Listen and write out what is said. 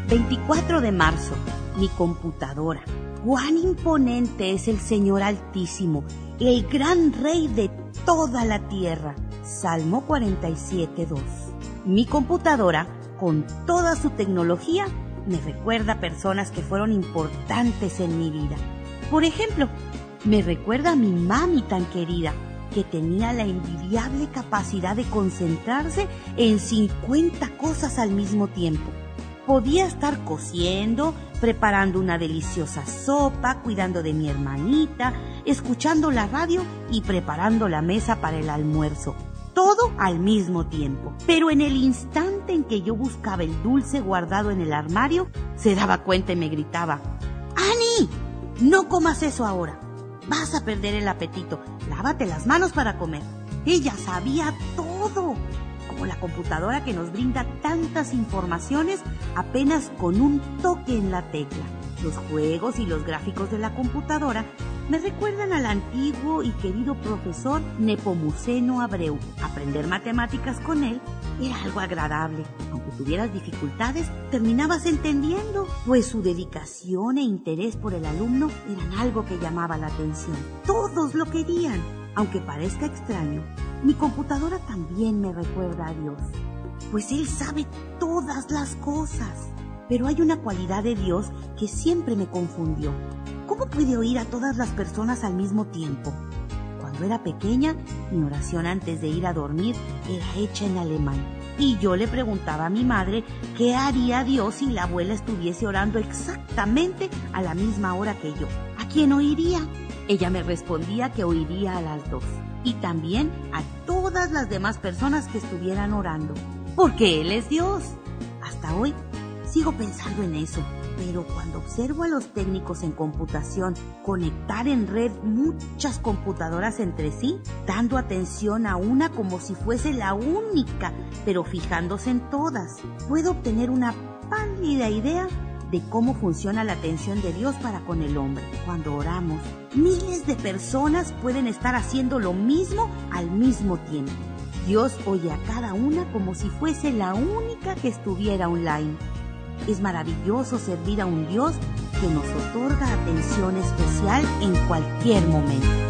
24 de marzo, mi computadora. Cuán imponente es el Señor Altísimo, el gran Rey de toda la tierra. Salmo 47:2. Mi computadora, con toda su tecnología, me recuerda a personas que fueron importantes en mi vida. Por ejemplo, me recuerda a mi mami tan querida, que tenía la envidiable capacidad de concentrarse en 50 cosas al mismo tiempo. Podía estar cociendo, preparando una deliciosa sopa, cuidando de mi hermanita, escuchando la radio y preparando la mesa para el almuerzo. Todo al mismo tiempo. Pero en el instante en que yo buscaba el dulce guardado en el armario, se daba cuenta y me gritaba: ¡Ani! No comas eso ahora. Vas a perder el apetito. Lávate las manos para comer. Ella sabía todo. Como la computadora que nos brinda tantas informaciones apenas con un toque en la tecla. Los juegos y los gráficos de la computadora me recuerdan al antiguo y querido profesor Nepomuceno Abreu. Aprender matemáticas con él era algo agradable. Aunque tuvieras dificultades, terminabas entendiendo, pues su dedicación e interés por el alumno eran algo que llamaba la atención. Todos lo querían. Aunque parezca extraño, mi computadora también me recuerda a Dios, pues Él sabe todas las cosas. Pero hay una cualidad de Dios que siempre me confundió. ¿Cómo puede oír a todas las personas al mismo tiempo? Cuando era pequeña, mi oración antes de ir a dormir era hecha en alemán. Y yo le preguntaba a mi madre qué haría Dios si la abuela estuviese orando exactamente a la misma hora que yo. ¿A quién oiría? Ella me respondía que oiría a las dos. Y también a todas las demás personas que estuvieran orando. Porque Él es Dios. Hasta hoy sigo pensando en eso. Pero cuando observo a los técnicos en computación conectar en red muchas computadoras entre sí, dando atención a una como si fuese la única, pero fijándose en todas, puedo obtener una pálida idea de cómo funciona la atención de Dios para con el hombre. Cuando oramos, miles de personas pueden estar haciendo lo mismo al mismo tiempo. Dios oye a cada una como si fuese la única que estuviera online. Es maravilloso servir a un Dios que nos otorga atención especial en cualquier momento.